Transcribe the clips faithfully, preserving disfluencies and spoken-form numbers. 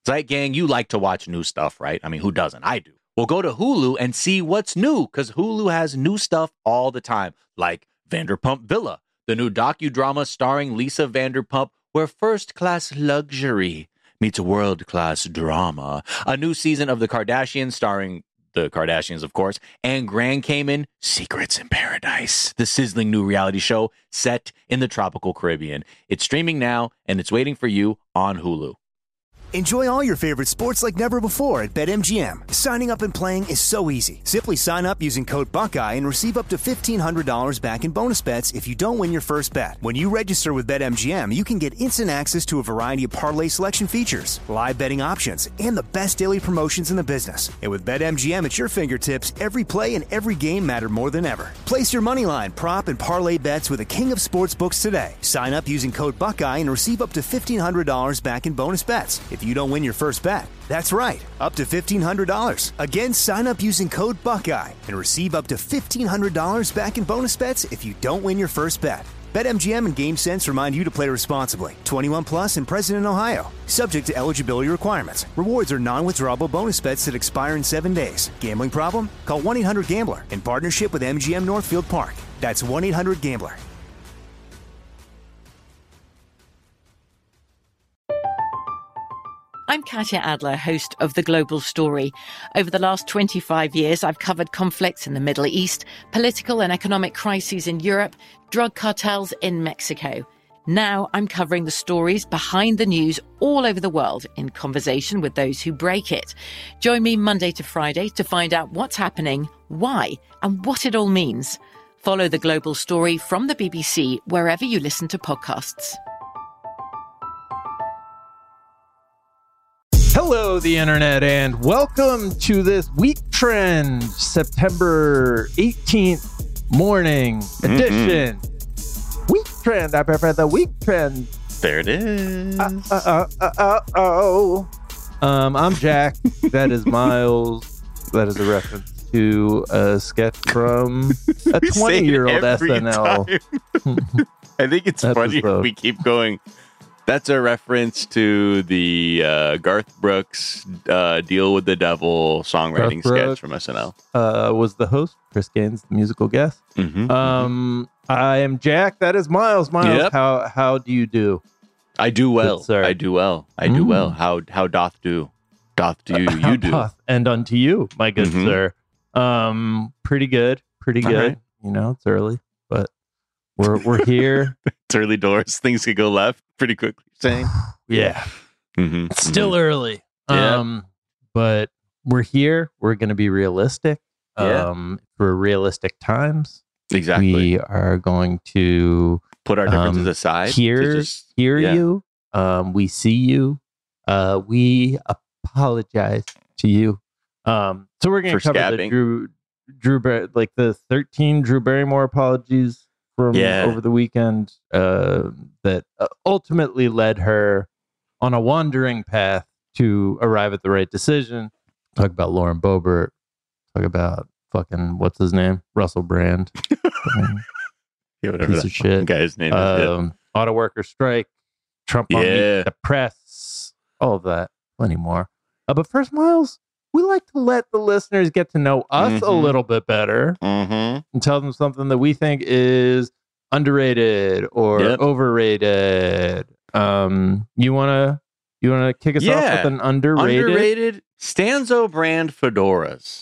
Right, gang, you like to watch new stuff, right? I mean, who doesn't? I do. Well, go to Hulu and see what's new, because Hulu has new stuff all the time, like Vanderpump Villa, the new docudrama starring Lisa Vanderpump, where first-class luxury meets world-class drama. A new season of The Kardashians starring the Kardashians, of course, and Grand Cayman, Secrets in Paradise, the sizzling new reality show set in the tropical Caribbean. It's streaming now, and it's waiting for you on Hulu. Enjoy all your favorite sports like never before at BetMGM. Signing up and playing is so easy. Simply sign up using code Buckeye and receive up to fifteen hundred dollars back in bonus bets if you don't win your first bet. When you register with BetMGM, you can get instant access to a variety of parlay selection features, live betting options, and the best daily promotions in the business. And with BetMGM at your fingertips, every play and every game matter more than ever. Place your moneyline, prop, and parlay bets with the king of sportsbooks today. Sign up using code Buckeye and receive up to fifteen hundred dollars back in bonus bets if you don't win your first bet. That's right, up to fifteen hundred dollars. Again, sign up using code Buckeye and receive up to fifteen hundred dollars back in bonus bets if you don't win your first bet. BetMGM and GameSense remind you to play responsibly. twenty-one plus and present in Ohio. Subject to eligibility requirements. Rewards are non-withdrawable bonus bets that expire in seven days. Gambling problem? Call one eight hundred gambler in partnership with M G M Northfield Park. That's one eight hundred gambler. I'm Katya Adler, host of The Global Story. Over the last twenty-five years, I've covered conflicts in the Middle East, political and economic crises in Europe, drug cartels in Mexico. Now I'm covering the stories behind the news all over the world in conversation with those who break it. Join me Monday to Friday to find out what's happening, why, and what it all means. Follow The Global Story from the B B C wherever you listen to podcasts. Hello, the internet, and welcome to this week trend, September eighteenth morning edition. Mm-hmm. Week trend. I prefer the week trend. There it is. Uh, uh, uh, uh, uh, oh. Um, I'm Jack. That is Miles. That is a reference to a sketch from a twenty-year-old S N L. I think it's funny if we keep going. That's a reference to the uh, Garth Brooks uh, Deal with the Devil songwriting sketch from S N L. Uh, was the host, Chris Gaines, the musical guest. Mm-hmm, um, mm-hmm. I am Jack. That is Miles. Miles, yep. how how do you do? I do well. Good, I do well. I do mm. well. How how doth do? Doth do you, you do? Doth and unto you, my good mm-hmm. sir. Um, pretty good. Pretty good. Right. You know, it's early, but we're we're here. It's early doors. Things could go left pretty quickly. Saying, yeah, mm-hmm, it's still mm-hmm. early. Yeah. Um, but we're here. We're going to be realistic. Yeah. Um, for realistic times. Exactly. We are going to put our differences um, aside. Hear, just, hear yeah. you. Um, we see you. Uh, we apologize to you. Um, so we're going to cover scabbing. the Drew, Drew, Bar- like the thirteen Drew Barrymore apologies from yeah. over the weekend uh, that uh, ultimately led her on a wandering path to arrive at the right decision. Talk about Lauren Boebert. Talk about fucking, what's his name? Russell Brand. yeah, whatever piece of shit. Guy's name is. Um, yeah. Auto worker strike. Trump on yeah. the press. All of that. Plenty more. Uh, but first, Miles, we like to let the listeners get to know us mm-hmm. a little bit better mm-hmm. and tell them something that we think is underrated or yep. overrated. Um, you wanna you wanna kick us yeah. off with an underrated underrated Stanzo brand fedoras,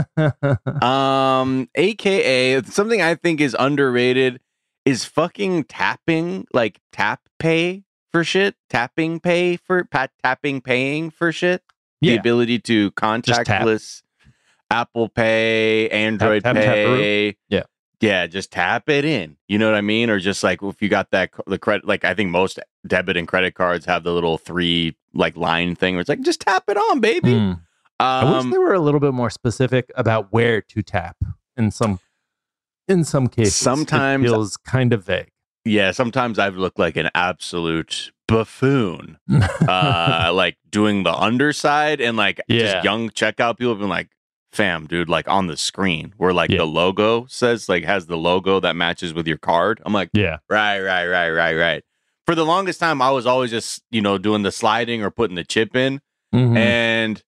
um, A K A something I think is underrated is fucking tapping, like tap pay for shit, tapping pay for pat tapping paying for shit. Yeah. The ability to contactless Apple Pay, Android tap, tap, Pay. Tap, yeah. Yeah, just tap it in. You know what I mean? Or just like if you got that, the credit, like I think most debit and credit cards have the little three like line thing where it's like, just tap it on, baby. Mm. Um, I wish they were a little bit more specific about where to tap in some, in some cases. Sometimes it feels kind of vague. Yeah, sometimes I've looked like an absolute buffoon, uh, like doing the underside and like yeah. just young checkout people have been like, fam, dude, like on the screen where like yeah. the logo says like has the logo that matches with your card. I'm like, yeah, right, right, right, right, right. For the longest time, I was always just, you know, doing the sliding or putting the chip in. Mhm. And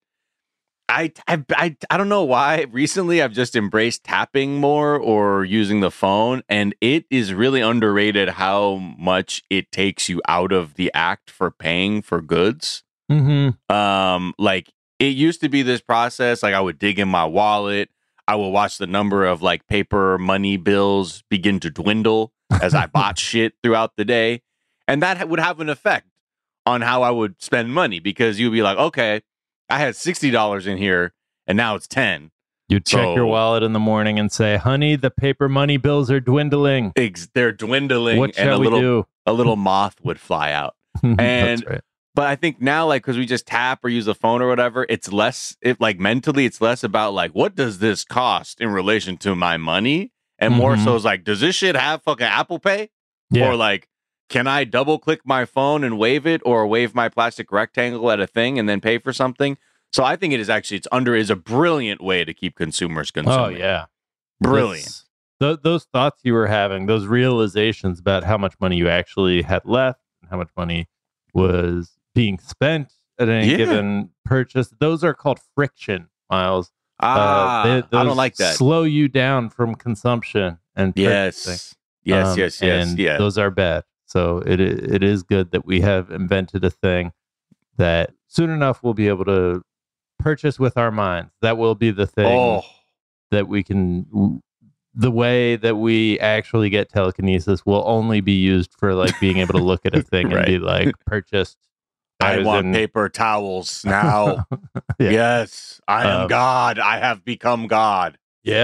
I, I, I, I don't know why. Recently, I've just embraced tapping more or using the phone. And it is really underrated how much it takes you out of the act for paying for goods. Mm-hmm. Um, like it used to be this process. Like I would dig in my wallet. I would watch the number of like paper money bills begin to dwindle as I bought shit throughout the day. And that would have an effect on how I would spend money because you'd be like, okay, I had sixty dollars in here and now it's ten. You check So- your wallet in the morning and say, honey, the paper money bills are dwindling. Ex- they're dwindling What and shall a we little, do? a little moth would fly out. That's And- right. But I think now, like, because we just tap or use the phone or whatever, it's less, it like mentally, it's less about like, what does this cost in relation to my money? And more Mhm. so is like, does this shit have fucking Apple Pay? Yeah. Or like, can I double click my phone and wave it or wave my plastic rectangle at a thing and then pay for something? So I think it is actually, it's under, is a brilliant way to keep consumers consuming. Oh, yeah. Brilliant. This- th- those thoughts you were having, those realizations about how much money you actually had left and how much money was being spent at any Yeah. given purchase, those are called friction, Miles. Ah, they- I don't those like that. Slow you down from consumption and purchasing. Yes. Yes, Um, yes, yes, and yes. those are bad. So it i- it is good that we have invented a thing that soon enough we'll be able to purchase with our minds. That will be the thing Oh, that we can. The way that we actually get telekinesis will only be used for like being able to look at a thing Right. and be like purchased. I as want in- paper towels now. Yeah. Yes, I am Um, God. I have become God.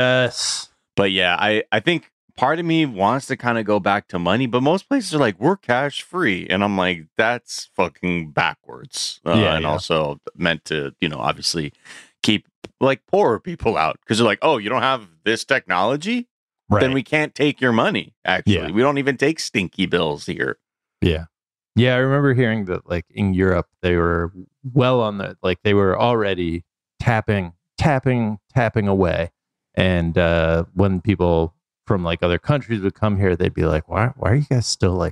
Yes. But yeah, I, I think part of me wants to kind of go back to money, but most places are like, we're cash free. And I'm like, that's fucking backwards. Uh, Yeah, and yeah. also meant to, you know, obviously keep like poorer people out because they're like, oh, you don't have this technology? Right. Then we can't take your money. Actually, Yeah. we don't even take stinky bills here. Yeah. Yeah, I remember hearing that like in Europe they were well on the like they were already tapping, tapping, tapping away. And uh when people from like other countries would come here, they'd be like, Why why are you guys still like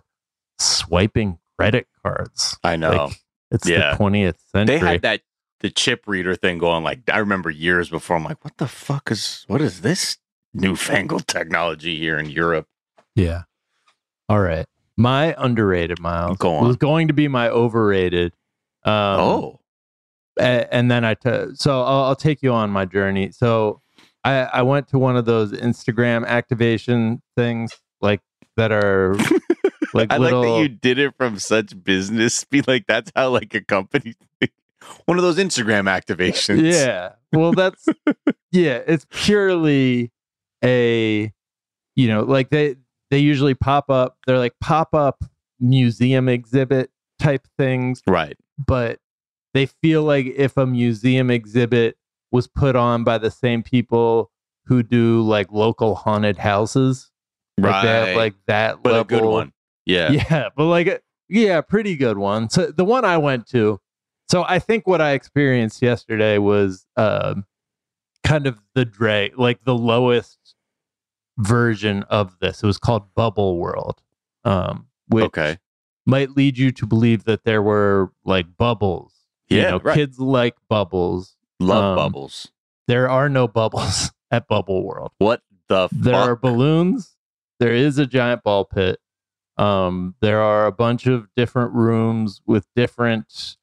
swiping credit cards? I know. Like, it's Yeah. the twentieth century. They had that the chip reader thing going. Like I remember years before. I'm like, what the fuck is what is this newfangled technology here in Europe? Yeah. All right. My underrated, Miles, Go on. was going to be my overrated. Um, oh, a- and then I t- so I'll, I'll take you on my journey. So I, I went to one of those Instagram activation things like that are like I little. like that you did it from such business. Be like that's how like a company. One of those Instagram activations. Yeah. Well, that's yeah. It's purely a you know like they they usually pop up. They're like pop up museum exhibit type things, Right. but they feel like if a museum exhibit was put on by the same people who do like local haunted houses, like Right. they have like that but level. a good one. Yeah. Yeah, but like yeah, pretty good one. So the one I went to, so I think what I experienced yesterday was um kind of the dray, like the lowest version of this. It was called Bubble World. Um which Okay. might lead you to believe that there were like bubbles. You Yeah, know, right. kids like bubbles. Love Um, bubbles. There are no bubbles at Bubble World. What the There fuck? are balloons. There is a giant ball pit. Um, there are a bunch of different rooms with different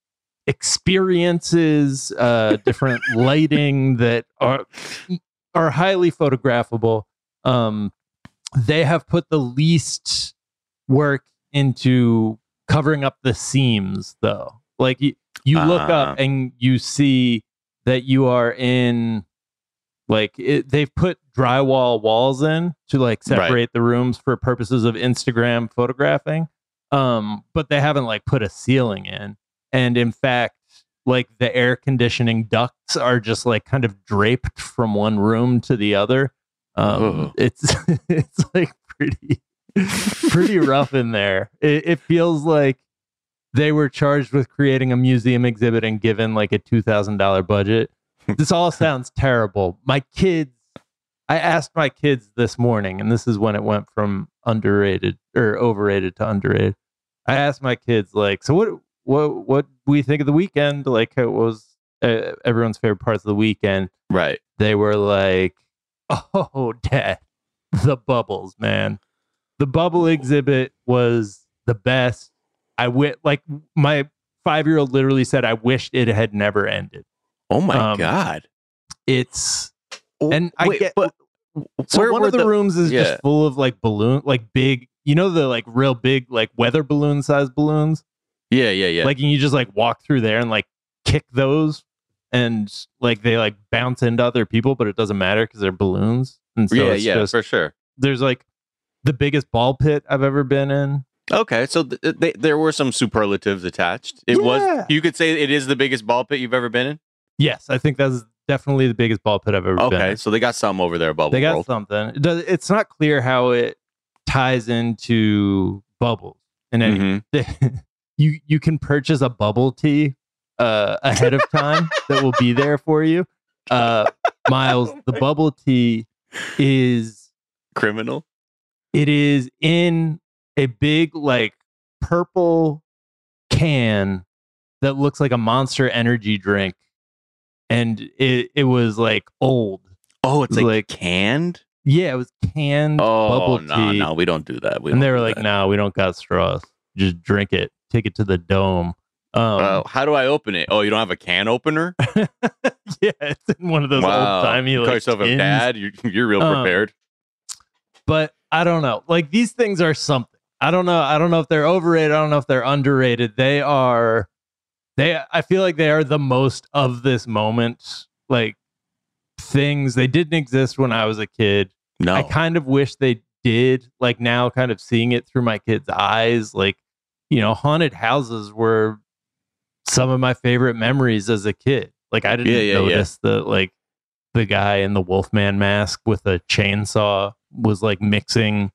experiences, uh, different lighting that are are highly photographable. Um, they have put the least work into covering up the seams, though. Like you, you look Uh. up and you see that you are in like it, they've put drywall walls in to like separate Right. the rooms for purposes of Instagram photographing. Um, but they haven't like put a ceiling in. And in fact, like the air conditioning ducts are just like kind of draped from one room to the other. Um, Ugh. it's it's like pretty pretty rough in there. It, it feels like they were charged with creating a museum exhibit and given like a two thousand dollar budget. This all sounds terrible. My kids, I asked my kids this morning, and this is when it went from underrated or overrated to underrated. I asked my kids like, so what what what we think of the weekend, like it was uh, everyone's favorite parts of the weekend. Right. They were like, oh, Dad, the bubbles, man. The bubble exhibit was the best. I wi- like my five-year-old literally said, I wished it had never ended. Oh my Um, God. It's and I Wait, get but so where one were of the, the- rooms is yeah. just full of like balloon, like big, you know, the like real big, like weather balloon sized balloons. Yeah, yeah, yeah. Like, and you just like walk through there and like kick those, and like they like bounce into other people, but it doesn't matter because they're balloons. And so yeah, it's yeah, just, for sure. there's like the biggest ball pit I've ever been in. Okay, so th- th- there were some superlatives attached. It Yeah. was, you could say it is the biggest ball pit you've ever been in? Yes, I think that's definitely the biggest ball pit I've ever been Okay, in. so they got something over there, Bubble They got World. something. It does, it's not clear how it ties into bubbles in any. Mhm. you you can purchase a bubble tea uh, ahead of time that will be there for you. Uh, Miles, the bubble tea is Criminal? it is in a big like purple can that looks like a Monster Energy drink, and it it was like old. Oh, it's Like- like, canned? Yeah, it was canned Oh, bubble no, tea. no, we don't do that. We And don't they were do like, that. "No, we don't got straws. Just drink it. Take it to the dome." Um, Uh, how do I open it? Oh, you don't have a can opener? yeah, it's in one of those Wow. old timey You call like yourself a tins. dad? You're, you're real Um, prepared. But I don't know. Like these things are something. I don't know. I don't know if they're overrated. I don't know if they're underrated. They are. They. I feel like they are the most of this moment. Like things they didn't exist when I was a kid. No. I kind of wish they did. Like now, kind of seeing it through my kids' eyes. Like, you know, haunted houses were some of my favorite memories as a kid. Like I didn't Yeah, yeah, notice the like the guy in the Wolfman mask with a chainsaw was like mixing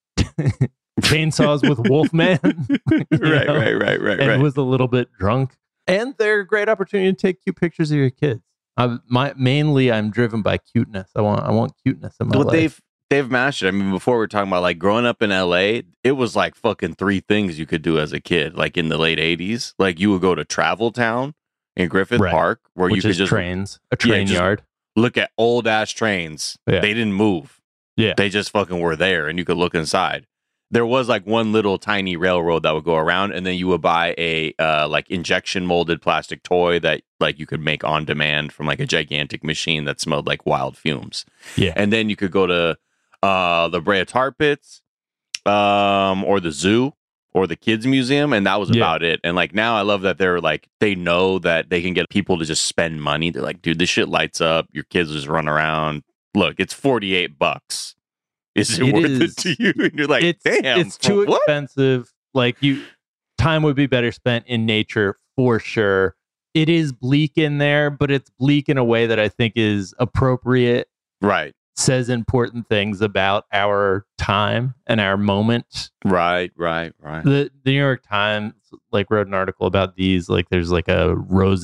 chainsaws with Wolfman. you right, know? right, right, right, And right. was a little bit drunk. And they're a great opportunity to take cute pictures of your kids. I, my mainly, I'm driven by cuteness. I want, I want cuteness in my Well, life. they've they've mastered it. I mean, before we were talking about like growing up in L A, it was like fucking three things you could do as a kid. Like in the late eighties, like you would go to Travel Town in Griffith Right. Park, where Which you could is just trains, a train just- yard. look at old ass trains. Yeah. They didn't move. Yeah. They just fucking were there, and you could look inside. There was like one little tiny railroad that would go around, and then you would buy a uh, like injection molded plastic toy that like you could make on demand from like a gigantic machine that smelled like wild fumes. Yeah. And then you could go to uh, the Brea Tar Pits, um, or the zoo, or the kids museum, and that was Yeah. about it. And like now, I love that they're like they know that they can get people to just spend money. They're like, dude, this shit lights up. Your kids just run around. Look, it's forty eight bucks. Is it, It worth is- it to you? And you're like, it's damn, it's for too what? expensive. Like you, time would be better spent in nature for sure. It is bleak in there, but it's bleak in a way that I think is appropriate. Right, Says important things about our time and our moment. right, right, right. The the New York Times like wrote an article about these. Like there's like a rose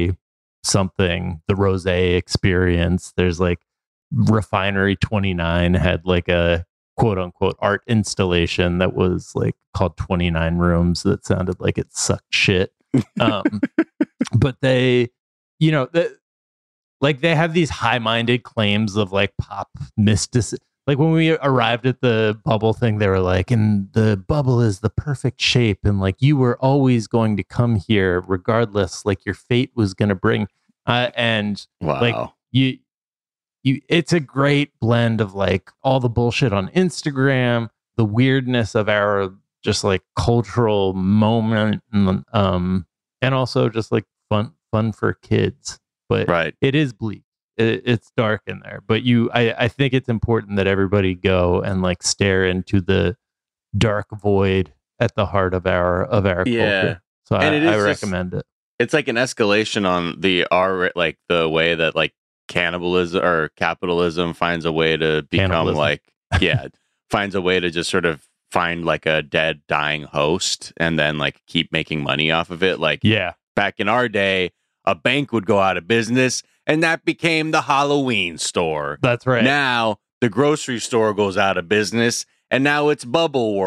something, the rose experience. There's like Refinery twenty-nine had like a quote unquote art installation that was like called twenty-nine rooms that sounded like it sucked shit. Um, but they, you know, the, like they have these high-minded claims of like pop mysticism. Like when we arrived at the bubble thing, they were like, and the bubble is the perfect shape. And like you were always going to come here regardless, like your fate was going to bring. Uh, and Wow. like you, you, it's a great blend of like all the bullshit on Instagram, the weirdness of our just like cultural moment, and, um, and also just like fun, fun for kids. But right. it is bleak. It, it's dark in there, but you, I, I think it's important that everybody go and like stare into the dark void at the heart of our of our Yeah. culture. So I, And it is I just- recommend it. It's like an escalation on the R, like the way that like cannibalism or capitalism finds a way to become Cannibalism. like, yeah, finds a way to just sort of find like a dead, dying host and then like keep making money off of it. Like Yeah, back in our day, a bank would go out of business and that became the Halloween store. that's right. Now the grocery store goes out of business and now it's Bubble World.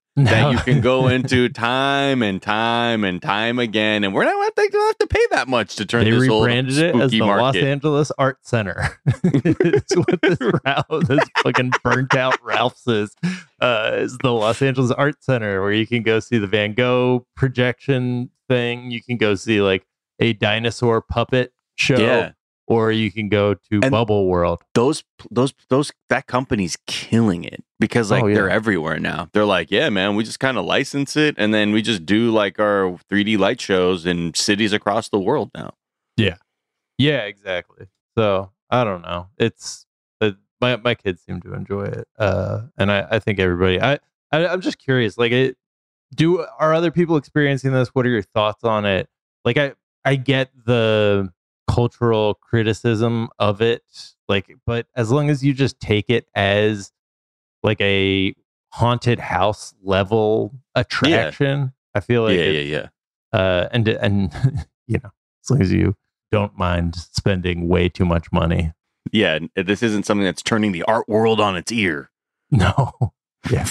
no. that you can go into time and time and time again, and we're not they don't have to pay that much to turn they this old rebranded it as the market. Los Angeles Art Center. It's what this Ralph, this fucking burnt out Ralph's is. Uh, is the Los Angeles Art Center, where you can go see the Van Gogh projection thing. You can go see like a dinosaur puppet show. Yeah. Or you can go to and Bubble World. Those, those, those, that company's killing it because like oh, yeah. they're everywhere now. They're like, yeah, man, we just kind of license it, and then we just do like our three D light shows in cities across the world now. Yeah, yeah, exactly. So I don't know. It's uh, my my kids seem to enjoy it, uh, and I, I think everybody. I, I I'm just curious. Like, it, do are other people experiencing this? What are your thoughts on it? Like, I I get the cultural criticism of it, like, but as long as you just take it as like a haunted house level attraction, yeah. I feel like yeah, it, yeah, yeah. Uh, and and you know, as long as you don't mind spending way too much money. Yeah, this isn't something that's turning the art world on its ear. No, yeah,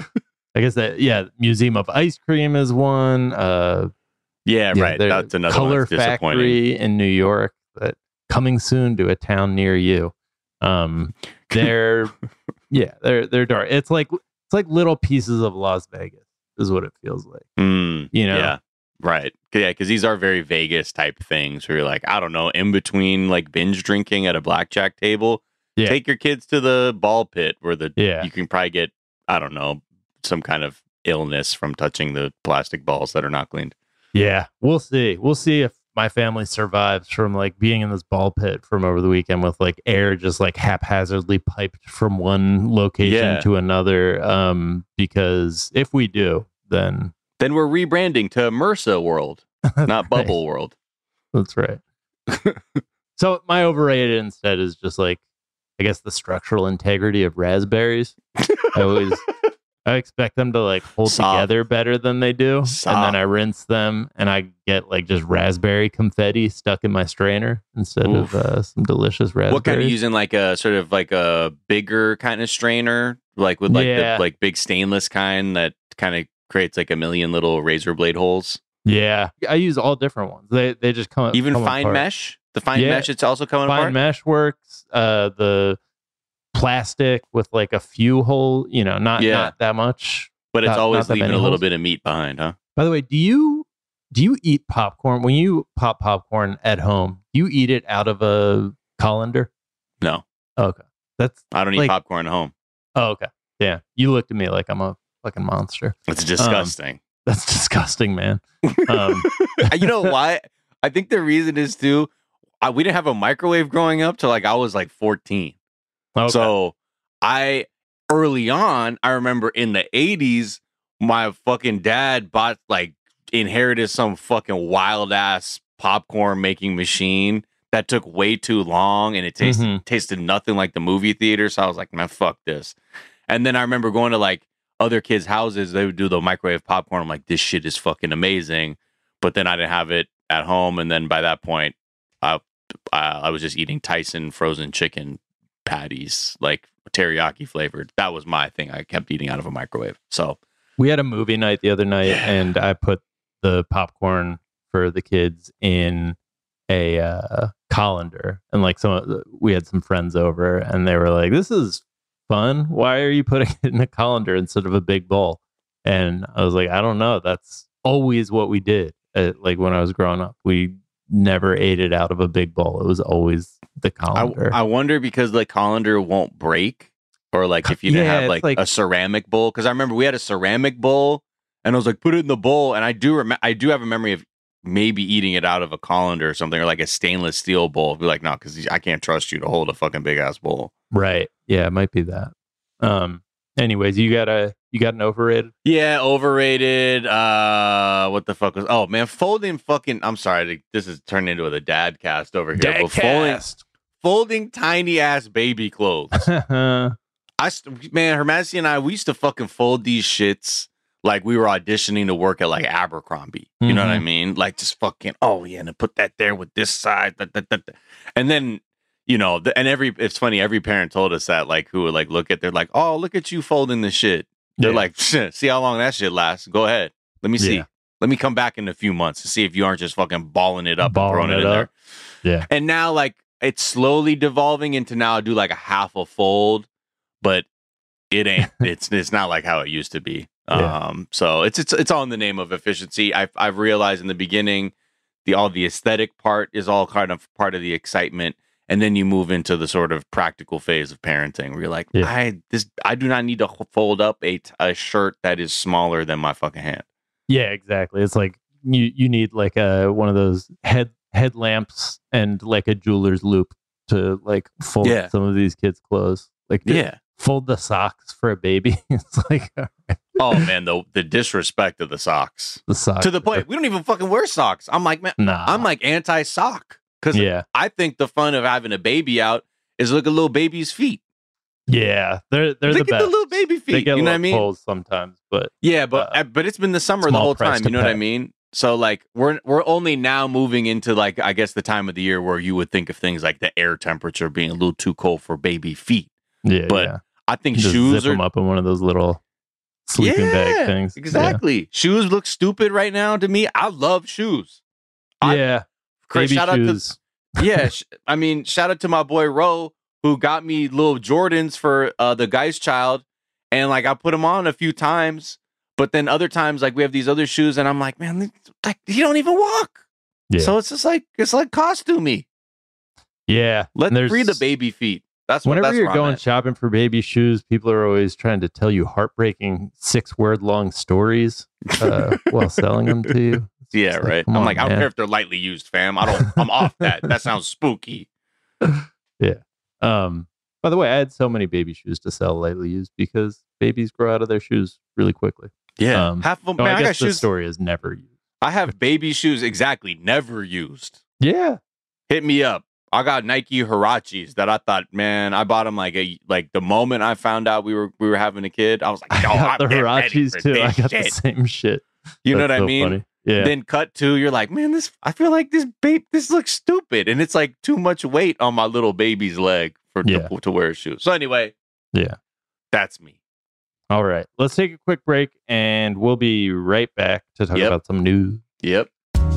I guess that yeah, Museum of Ice Cream is one. Uh, Yeah, yeah, right. That's another Color Factory in New York, but coming soon to a town near you. Um, they're yeah, they're they're dark. It's like it's like little pieces of Las Vegas is what it feels like. Mm, you know, yeah, right. Yeah, because these are very Vegas type things where you're like, I don't know, in between like binge drinking at a blackjack table, yeah. take your kids to the ball pit where the yeah. you can probably get I don't know some kind of illness from touching the plastic balls that are not cleaned. Yeah, we'll see. We'll see if my family survives from like being in this ball pit from over the weekend with like air just like haphazardly piped from one location yeah. to another. Um, because if we do, then then we're rebranding to MRSA World, not right. Bubble World. That's right. So my overrated instead is just like, I guess the structural integrity of raspberries. I always. I expect them to like hold Soft. together better than they do. Soft. And then I rinse them and I get like just raspberry confetti stuck in my strainer instead Oof. of uh, some delicious raspberries. What kind of using like a sort of like a bigger kind of strainer, like with like yeah. the like big stainless kind that kind of creates like a million little razor blade holes? Yeah. I use all different ones. They they just come Even come fine apart. mesh? The fine yeah. mesh it's also coming fine apart? Fine mesh works. Uh, the plastic with like a few hole, you know, not, yeah. not that much. But it's not, always not leaving a little holes. bit of meat behind, huh? By the way, do you do you eat popcorn when you pop popcorn at home? Do you eat it out of a colander? No. Oh, okay, that's I don't like, eat popcorn at home. Oh, okay. Yeah, you looked at me like I'm a fucking monster. That's disgusting. Um, that's disgusting, man. Um, you know why? I think the reason is too. I, we didn't have a microwave growing up till like I was like fourteen. Okay. So I. Early on, I remember in the eighties, my fucking dad bought like inherited some fucking wild ass popcorn making machine that took way too long and it tasted mm-hmm. tasted nothing like the movie theater. So I was like, man, fuck this. And then I remember going to like other kids' houses, they would do the microwave popcorn. I'm like, this shit is fucking amazing. But then I didn't have it at home. And then by that point, I I, I was just eating Tyson frozen chicken patties, like teriyaki flavored. That was my thing. I kept eating out of a microwave. So we had a movie night the other night, yeah. and I put the popcorn for the kids in a uh, colander, and like some we had some friends over, and they were like, "This is fun. Why are you putting it in a colander instead of a big bowl?" And I was like, "I don't know. That's always what we did. Uh, like when I was growing up, we never ate it out of a big bowl. It was always the colander." I, I wonder because the colander won't break, or like if you didn't yeah, have like, like a ceramic bowl. Because I remember we had a ceramic bowl, and I was like, "Put it in the bowl." And I do rem- I do have a memory of maybe eating it out of a colander or something, or like a stainless steel bowl. Be like, no, because I can't trust you to hold a fucking big ass bowl. Right? Yeah, it might be that. Um. Anyways, you got a you got an overrated? Yeah, overrated. Uh, what the fuck was? Oh man, folding fucking. I'm sorry, this is turned into the dad cast over here. Dad but folding, cast. folding tiny ass baby clothes. I st- man, Her Majesty and I, we used to fucking fold these shits like we were auditioning to work at like Abercrombie. You mm-hmm. know what I mean? Like just fucking. Oh yeah, and then put that there with this side, da, da, da, da. And then. You know, the, and every, it's funny, every parent told us that, like, who would, like, look at, they're like, oh, look at you folding the shit. They're Yeah. like, see how long that shit lasts. Go ahead. Let me see. Yeah. Let me come back in a few months to see if you aren't just fucking balling it up Balling and throwing it, it in up. there. Yeah. And now, like, it's slowly devolving into now I do like a half a fold, but it ain't. it's it's not like how it used to be. Yeah. Um, so it's it's it's all in the name of efficiency. I've I've realized in the beginning, the all the aesthetic part is all kind of part of the excitement, and then you move into the sort of practical phase of parenting, where you're like, Yeah. I this I do not need to fold up a a shirt that is smaller than my fucking hand. Yeah, exactly. It's like you you need like a one of those head headlamps and like a jeweler's loop to like fold Yeah. some of these kids' clothes. Like Yeah. fold the socks for a baby. It's like all right, Oh man, the the disrespect of the socks the socks to the are- point we don't even fucking wear socks. I'm like, man, Nah. I'm like anti sock because yeah, I think the fun of having a baby out is look at little baby's feet. yeah. They're they're Look the at best. the little baby They feet. get You a know what I little mean? cold sometimes, but Yeah, but uh, uh, but it's been the summer the small whole price time. to You know what I pay. mean? So like we're we're only now moving into like I guess the time of the year where you would think of things like the air temperature being a little too cold for baby feet. yeah, But yeah. I think Just shoes zip are them up in one of those little sleeping bag things. Exactly. Shoes look stupid right now to me. I love shoes. Yeah, I- yeah. Chris, Baby shout out to shoes. yeah, sh- I mean, shout out to my boy Ro who got me little Jordans for uh, the Geist Child, and like I put them on a few times, but then other times like we have these other shoes, and I'm like, man, they- like you don't even walk. Yeah. So it's just like it's like costumey. Yeah, Let and there's- free the baby feet. That's what. Whenever That's you're where I'm going at. shopping for baby shoes, people are always trying to tell you heartbreaking six word long stories uh, while selling them to you. It's Yeah, like, right. come I'm on, like, I don't man. care if they're lightly used, fam. I don't. I'm off that. That sounds spooky. Um, by the way, I had so many baby shoes to sell lightly used because babies grow out of their shoes really quickly. Yeah, Um, half of them. No, man, I I, got guess the shoes. story is never used. I have baby shoes exactly never used. Yeah, Hit me up. I got Nike Hirachis that I thought, man, I bought them like a like the moment I found out we were we were having a kid. I was like, I yo, got I'm the getting ready Hirachis for too. I this got shit. the same shit. You know what That's I so mean? funny. Yeah, Then cut to you're like, man, this I feel like this babe this looks stupid, and it's like too much weight on my little baby's leg for Yeah. to, to wear shoes. So anyway, yeah. that's me. All right, let's take a quick break, and we'll be right back to talk Yep. about some news. Yep.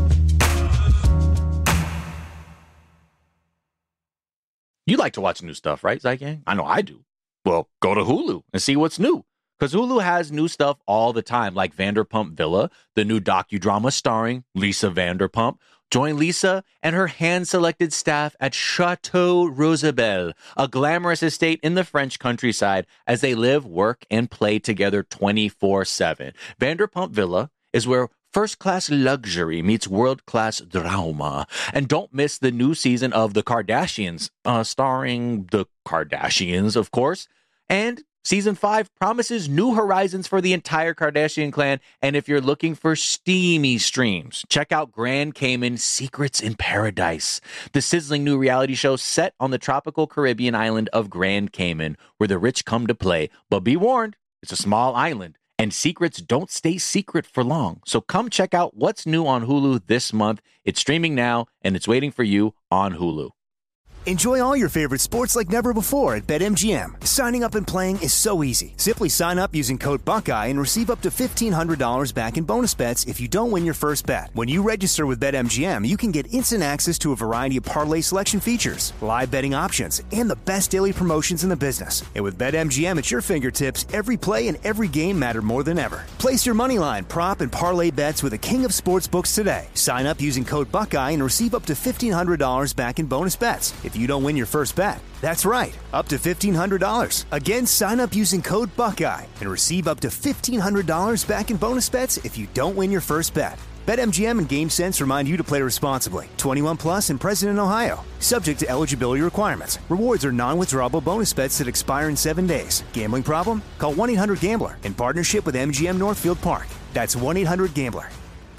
You like to watch new stuff, right, Zygang? I know I do. Well, go to Hulu and see what's new. Because Hulu has new stuff all the time, like Vanderpump Villa, the new docudrama starring Lisa Vanderpump. Join Lisa and her hand-selected staff at Chateau Rosabelle, a glamorous estate in the French countryside, as they live, work, and play together twenty-four seven. Vanderpump Villa is where first-class luxury meets world-class drama. And don't miss the new season of The Kardashians, uh, starring the Kardashians, of course. And season five promises new horizons for the entire Kardashian clan. And if you're looking for steamy streams, check out Grand Cayman Secrets in Paradise, the sizzling new reality show set on the tropical Caribbean island of Grand Cayman, where the rich come to play. But be warned, it's a small island, and secrets don't stay secret for long. So come check out what's new on Hulu this month. It's streaming now, and it's waiting for you on Hulu. Enjoy all your favorite sports like never before at BetMGM. Signing up and playing is so easy. Simply sign up using code Buckeye and receive up to fifteen hundred dollars back in bonus bets if you don't win your first bet. When you register with BetMGM, you can get instant access to a variety of parlay selection features, live betting options, and the best daily promotions in the business. And with BetMGM at your fingertips, every play and every game matter more than ever. Place your moneyline, prop, and parlay bets with the king of sportsbooks today. Sign up using code Buckeye and receive up to fifteen hundred dollars back in bonus bets if you don't win your first bet. That's right, up to fifteen hundred dollars. Again, sign up using code Buckeye and receive up to fifteen hundred dollars back in bonus bets if you don't win your first bet. BetMGM and GameSense remind you to play responsibly. twenty-one plus and present in Ohio. Subject to eligibility requirements. Rewards are non-withdrawable bonus bets that expire in seven days. Gambling problem? Call one eight hundred gambler in partnership with M G M Northfield Park. That's one eight hundred gambler.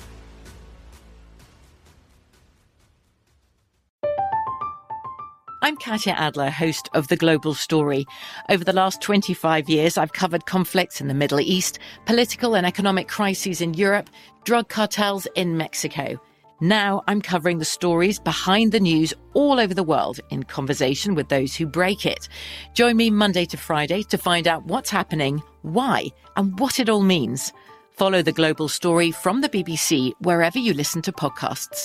I'm Katya Adler, host of The Global Story. Over the last twenty-five years, I've covered conflicts in the Middle East, political and economic crises in Europe, drug cartels in Mexico. Now I'm covering the stories behind the news all over the world in conversation with those who break it. Join me Monday to Friday to find out what's happening, why, and what it all means. Follow The Global Story from the B B C wherever you listen to podcasts.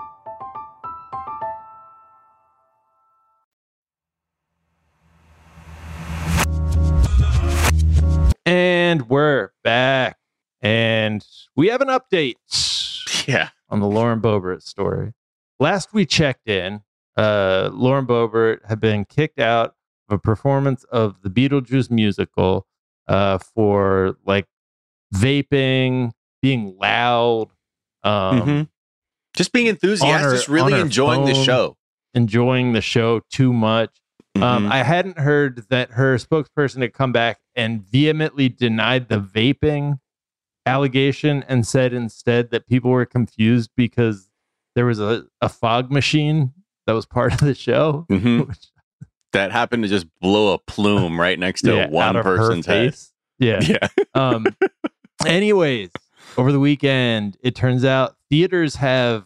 And we're back. And we have an update. Yeah. On the Lauren Boebert story. Last we checked in, uh, Lauren Boebert had been kicked out of a performance of the Beetlejuice musical uh, for like vaping, being loud, um, mm-hmm. just being enthusiastic, her, just really enjoying phone, the show. Enjoying the show too much. Mm-hmm. Um, I hadn't heard that her spokesperson had come back and vehemently denied the vaping allegation and said instead that people were confused because there was a, a fog machine that was part of the show. Mm-hmm. Which, that happened to just blow a plume right next to yeah, one person's head. Yeah. Yeah. um, anyways, over the weekend, it turns out theaters have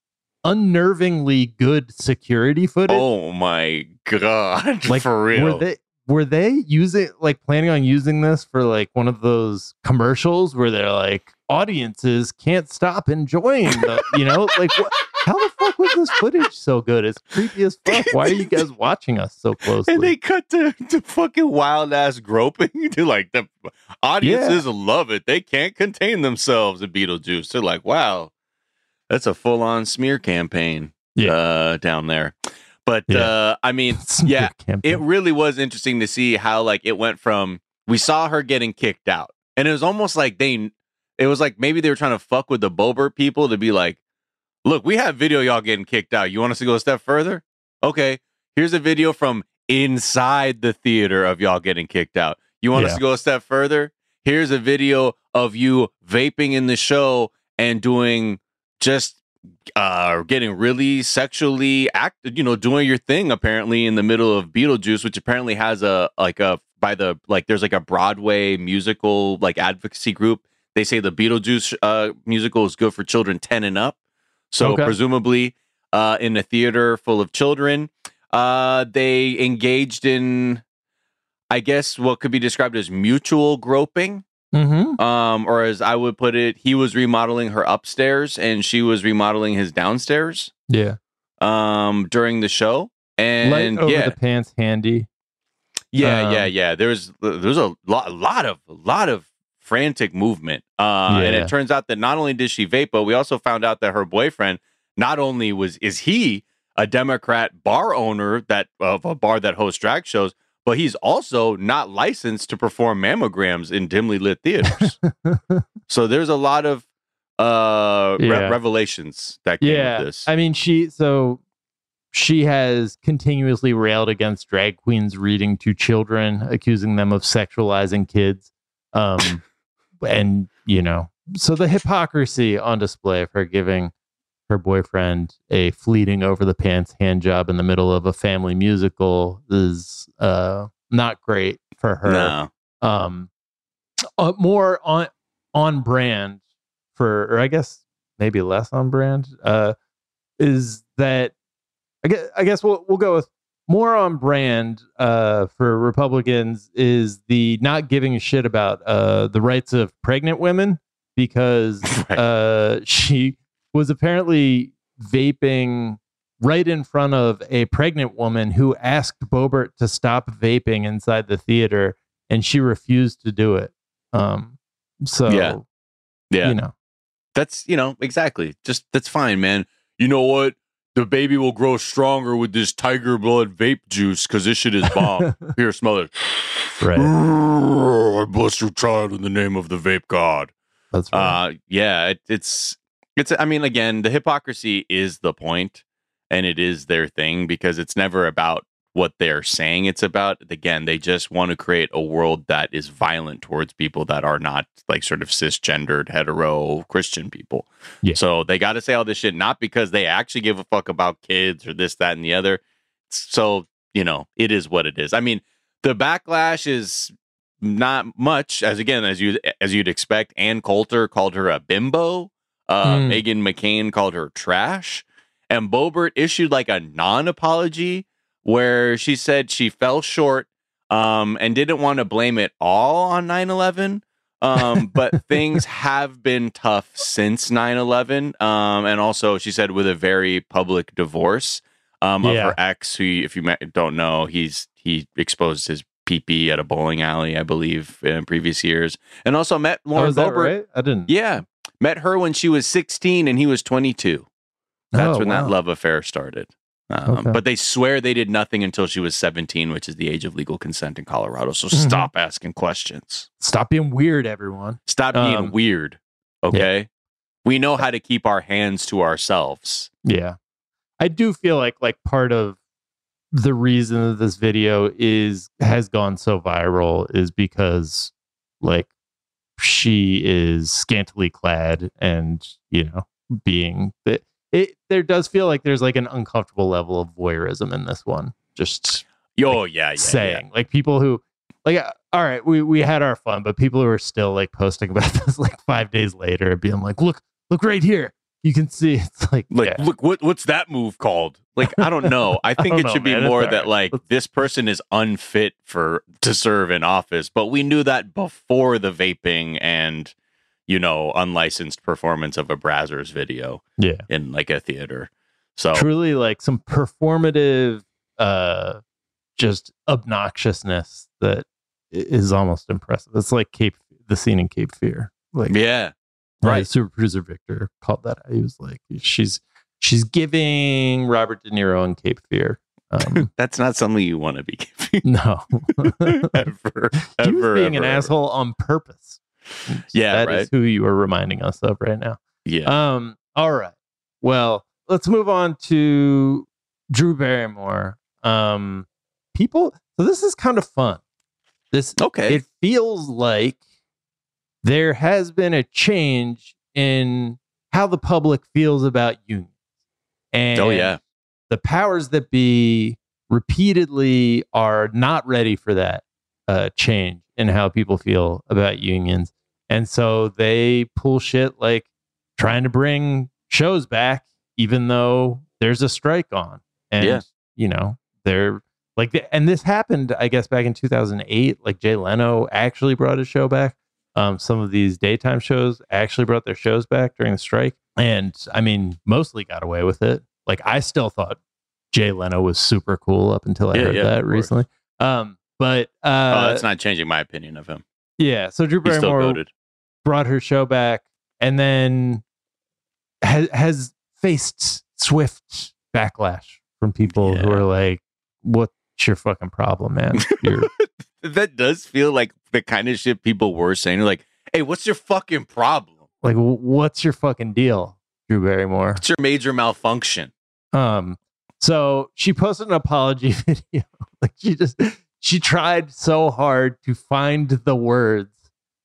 unnervingly good security footage. Oh my God. Like, for real. Were they, were they using, like, planning on using this for, like, one of those commercials where they're like, audiences can't stop enjoying the, you know, like, what, how the fuck was this footage so good? It's creepy as fuck. Why are you guys watching us so closely? And they cut to, to fucking wild ass groping. They're like, the audiences Yeah. love it. They can't contain themselves in Beetlejuice. They're like, wow, that's a full on smear campaign Yeah. uh, down there. But Yeah. uh, I mean, Smear yeah, campaign. it really was interesting to see how like it went from, we saw her getting kicked out. And it was almost like they, it was like maybe they were trying to fuck with the Boebert people to be like, look, we have video y'all getting kicked out. You want us to go a step further? Okay, here's a video from inside the theater of y'all getting kicked out. You want us Yeah. to go a step further? Here's a video of you vaping in the show and doing just uh getting really sexually active, you know, doing your thing apparently in the middle of Beetlejuice, which apparently has a like a by the like there's like a Broadway musical like advocacy group. They say the Beetlejuice uh musical is good for children ten and up. So Okay. presumably uh in a theater full of children, uh they engaged in, I guess, what could be described as mutual groping. Mm-hmm. Um, or as I would put it, he was remodeling her upstairs and she was remodeling his downstairs. Yeah. Um, during the show, and Light over yeah, the pants handy. yeah, um, yeah, yeah. There's there's a lot, a lot of, a lot of frantic movement. Uh, and Yeah. it turns out that not only did she vape, but we also found out that her boyfriend not only was is he a Democrat bar owner that of a bar that hosts drag shows, but he's also not licensed to perform mammograms in dimly lit theaters. So there's a lot of uh, re- Yeah. revelations that came Yeah. with this. I mean, she, so she has continuously railed against drag queens reading to children, accusing them of sexualizing kids. Um, and, you know, so the hypocrisy on display for giving her boyfriend a fleeting over the pants hand job in the middle of a family musical is uh not great for her. No. Um uh, more on on brand for, or I guess maybe less on brand, uh is that I guess I guess we'll we'll go with more on brand uh for Republicans is the not giving a shit about uh the rights of pregnant women, because Right. uh she was apparently vaping right in front of a pregnant woman who asked Boebert to stop vaping inside the theater, and she refused to do it. Um, so, Yeah. Yeah. you know, That's, you know, exactly. Just, that's fine, man. You know what? The baby will grow stronger with this tiger blood vape juice because this shit is bomb. Here, smell it. right. I bless your child in the name of the vape god. That's right. Uh, yeah, it, it's, it's, I mean, again, the hypocrisy is the point, and it is their thing because it's never about what they're saying it's about. Again, they just want to create a world that is violent towards people that are not like sort of cisgendered, hetero Christian people. Yeah. So they got to say all this shit, not because they actually give a fuck about kids or this, that, and the other. So, you know, it is what it is. I mean, the backlash is not much, as again, as you as you'd expect. Ann Coulter called her a bimbo. Uh, Mm. Meghan McCain called her trash. And Boebert issued like a non-apology where she said she fell short um, and didn't want to blame it all on nine eleven. Um, but things have been tough since nine eleven. Um, and also, she said, with a very public divorce um, of Yeah. her ex, who, if you don't know, he's he exposed his pee-pee at a bowling alley, I believe, in previous years. And also met Lauren Oh, is that Boebert. right? I didn't. Yeah. Met her when she was sixteen and he was twenty-two. That's Oh, when wow. that love affair started. Um, Okay. But they swear they did nothing until she was seventeen, which is the age of legal consent in Colorado. So Mhm. stop asking questions. Stop being weird, everyone. Stop being Um, weird. Okay. We know how to keep our hands to ourselves. Yeah. I do feel like like part of the reason that this video is has gone so viral is because like she is scantily clad and, you know, being it, it there does feel like there's like an uncomfortable level of voyeurism in this one. Just Oh, yeah, yeah. saying like people who like uh, all right, we we had our fun, but people who are still like posting about this like five days later and being like, look, look right here. You can see it's like, Like, yeah. look, what what's that move called? Like, I don't know. I think don't it know, should be man. It's more all that right. like this person is unfit for to serve in office, but we knew that before the vaping and, you know, unlicensed performance of a Brazzers video yeah. in like a theater. So Truly like some performative uh just obnoxiousness that i- is almost impressive. It's like Cape the scene in Cape Fear. Like yeah, right. right. Super producer Victor called that out. He was like, she's she's giving Robert De Niro in Cape Fear. Um That's not something you want to be giving no. ever, He was ever, being an ever, ever. asshole on purpose. Yeah, That is right. who you are reminding us of right now. Yeah, Um, all right. Well, let's move on to Drew Barrymore. Um, people, so this is kind of fun. This okay. it feels like there has been a change in how the public feels about unions. And oh yeah, the powers that be repeatedly are not ready for that uh, change in how people feel about unions. And so they pull shit like trying to bring shows back, even though there's a strike on. And, Yeah. you know, they're like, the, and this happened, I guess, back in two thousand eight. Like Jay Leno actually brought his show back. Um, some of these daytime shows actually brought their shows back during the strike. And I mean, mostly got away with it. Like, I still thought Jay Leno was super cool up until I Yeah, heard yeah, that of course. recently. Um, but uh, oh, that's not changing my opinion of him. yeah. So Drew He's still Barrymore voted. brought her show back, and then has has faced swift backlash from people who Yeah. are like, "What's your fucking problem, man? You're That does feel like the kind of shit people were saying. Like, hey, what's your fucking problem? like, what's your fucking deal, Drew Barrymore?" What's your major malfunction? Um, so she posted an apology video. Like she just she tried so hard to find the words,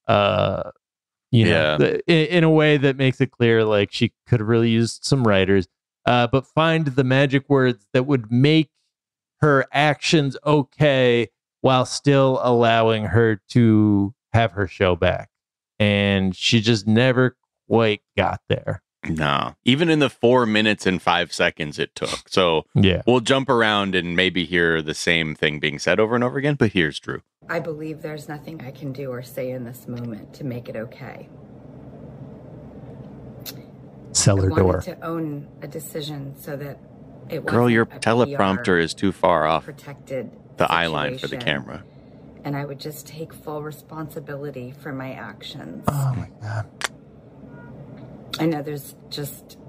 uh, you know, Yeah. the, in, in a way that makes it clear like she could have really used some writers, uh, but find the magic words that would make her actions okay while still allowing her to have her show back. And she just never quite got there. No, even in the four minutes and five seconds it took. So Yeah. we'll jump around and maybe hear the same thing being said over and over again. But here's Drew. I believe there's nothing I can do or say in this moment to make it okay. Cellar I wanted door. to own a decision so that it wasn't Girl, your a teleprompter P R is too far off protected the eye line for the situation, camera. and I would just take full responsibility for my actions. Oh my God. I know there's just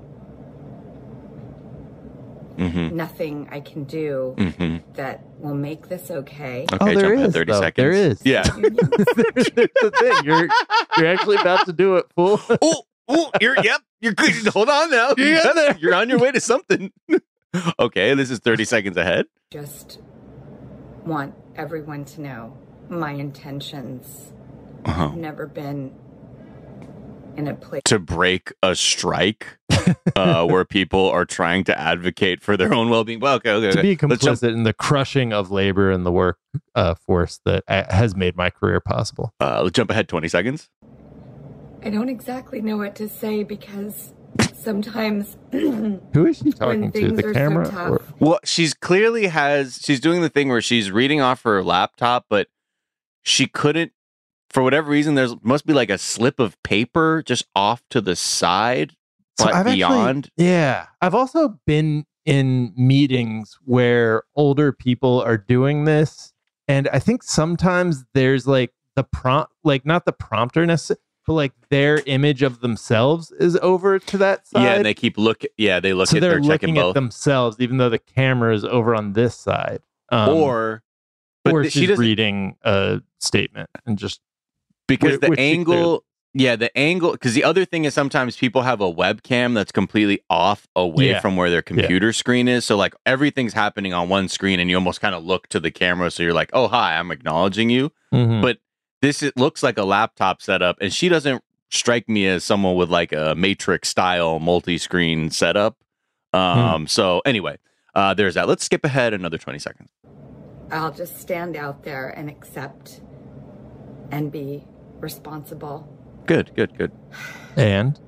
Mm-hmm. nothing I can do Mm-hmm. that will make this okay. Okay, Oh, there jump ahead is, thirty though. seconds. There is. Yeah. there's, there's the thing. You're you're actually about to do it, fool. oh, oh, you're yep. You're good. Hold on now. You got there. You're on your way to something. Okay, this is thirty seconds ahead. Just want everyone to know my intentions Uh-huh. have never been in a place. To break a strike uh, where people are trying to advocate for their own well-being. Well, okay, okay, To okay. be Let's jump, complicit in the crushing of labor and the work uh, force that uh, has made my career possible. uh, let's jump ahead twenty seconds. I don't exactly know what to say because sometimes Who is she talking when to? things The are camera? so tough, Or- Well, she's clearly has, she's doing the thing where she's reading off her laptop, but she couldn't, for whatever reason, there's must be like a slip of paper just off to the side, So but I've actually- beyond. yeah. I've also been in meetings where older people are doing this. And I think sometimes there's like the prompt, like not the prompter necessarily, but like their image of themselves is over to that side. Yeah, and they keep look. Yeah, they look so at, they're they're checking looking at both. themselves, even though the camera is over on this side. Um, or, but or th- she's she doesn't, reading a statement and just because Wh- the which she angle, yeah, the angle, because the other thing is sometimes people have a webcam that's completely off away Yeah. from where their computer screen is. So like everything's happening on one screen and you almost kind of look to the camera. So you're like, oh, hi, I'm acknowledging you. Mhm. But this it looks like a laptop setup. And she doesn't strike me as someone with like a Matrix style multi-screen setup. Um, So anyway, uh, there's that. Let's skip ahead another twenty seconds. I'll just stand out there and accept and be responsible. Good, good, good. and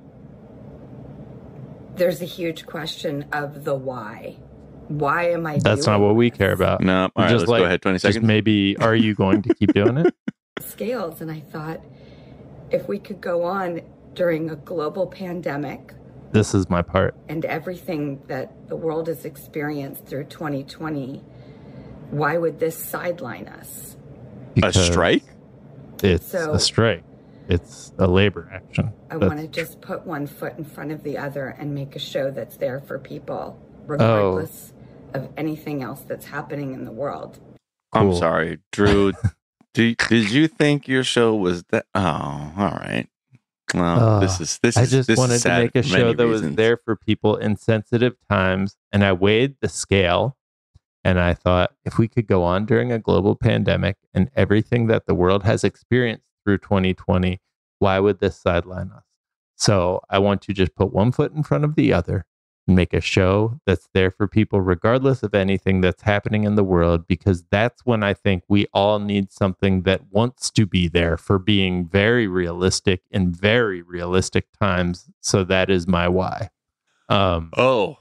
There's a huge question of the why. Why am I that's doing not what we this? care about. No, all right, Just let's like- go ahead. twenty Just seconds. maybe, are you going to keep doing it? Scales, and I thought if we could go on during a global pandemic This is my part. and everything that the world has experienced through twenty twenty, why would this sideline us? A because strike? It's So- a strike. It's a labor action. I That's- want to just put one foot in front of the other and make a show that's there for people, regardless of anything else that's happening in the world. I'm Cool. sorry, Drew. do, did you think your show was that? Oh, all right. Well, Uh, this is this I is just this wanted is to sad make a for show many that was reasons. there for people in sensitive times, and I weighed the scale, and I thought if we could go on during a global pandemic and everything that the world has experienced through twenty twenty, why would this sideline us? So I want to just put one foot in front of the other and make a show that's there for people regardless of anything that's happening in the world, because that's when I think we all need something that wants to be there for being very realistic in very realistic times. So that is my why. Um, Oh,